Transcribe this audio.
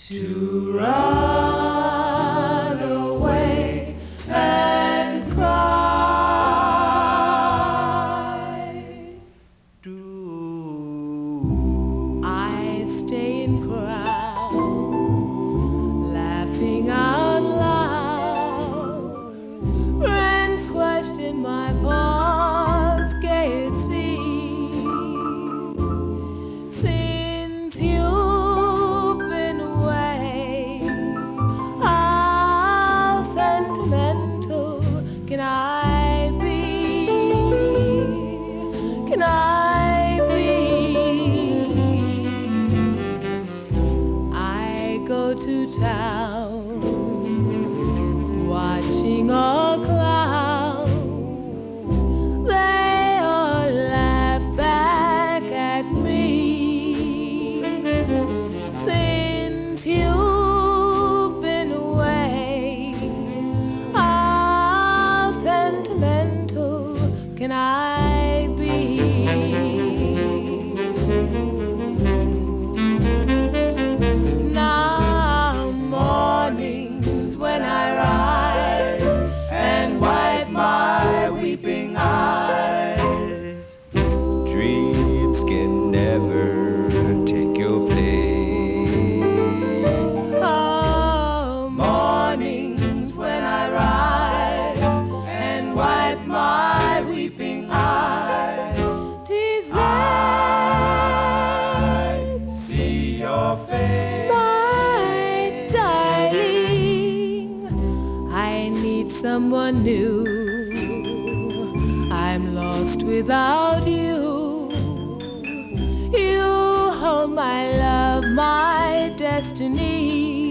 to run away and cry. Do I stay in crowds, laughing out loud? Friends question my false gaiety. Since you've been away, how sentimental can I be? Can I be? I go to town, watching all clowns. They all laugh back at me. Since you've been away, how sentimental can I be? Now mornings when I rise and wipe my weeping eyes, Dreams can never take your place. oh, mornings when I rise and wipe my weeping eyes, 'tis then, See your face. my darling, I need someone new. I'm lost without you. You hold my love, my destiny.